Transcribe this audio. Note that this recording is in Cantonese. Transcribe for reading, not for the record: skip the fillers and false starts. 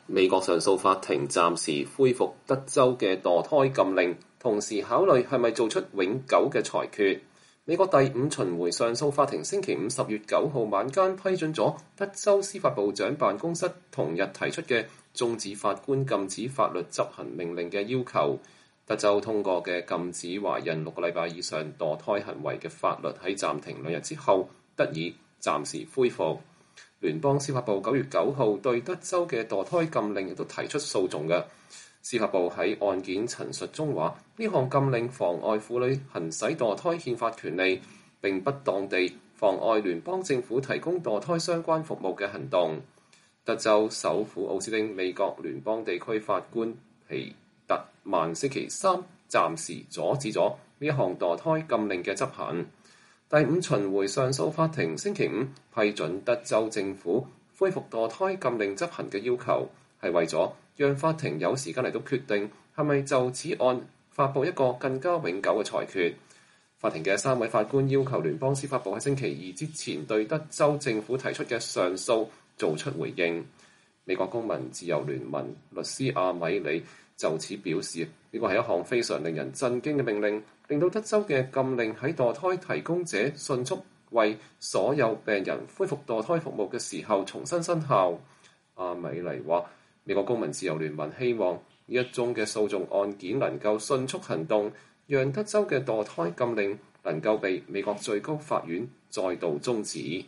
美國上訴法庭暫時恢復德州嘅墮胎禁令，同時考慮係咪做出永久嘅裁決。美國第五巡迴上訴法庭星期五10月9號晚間批准咗德州司法部長辦公室同日提出嘅終止法官禁止法律執行命令嘅要求。德州通過嘅禁止懷孕6個禮拜以上墮胎行為嘅法律喺暫停2日之後得以暫時恢復。聯邦司法部9月9號對德州嘅墮胎禁令亦都提出訴訟嘅。司法部喺案件陳述中話，呢項禁令妨礙婦女行使墮胎憲法權利，並不當地妨礙聯邦政府提供墮胎相關服務嘅行動。德州首府奧斯汀美國聯邦地區法官皮特曼星期三暫時阻止咗呢項墮胎禁令嘅執行。第五巡迴上訴法庭星期五批准德州政府恢復墮胎禁令執行嘅要求，係為咗讓法庭有時間嚟到決定係咪就此案發布一個更加永久嘅裁決。法庭嘅3位法官要求聯邦司法部喺星期二之前對德州政府提出嘅上訴做出回應。美國公民自由聯盟律師阿米里就此表示，呢個係一項非常令人震驚嘅命令，令到德州嘅禁令喺墮胎提供者迅速為所有病人恢復墮胎服務嘅時候重新生效。阿米里話，美國公民自由聯盟希望呢一宗嘅訴訟案件能夠迅速行動，讓德州嘅墮胎禁令能夠被美國最高法院再度終止。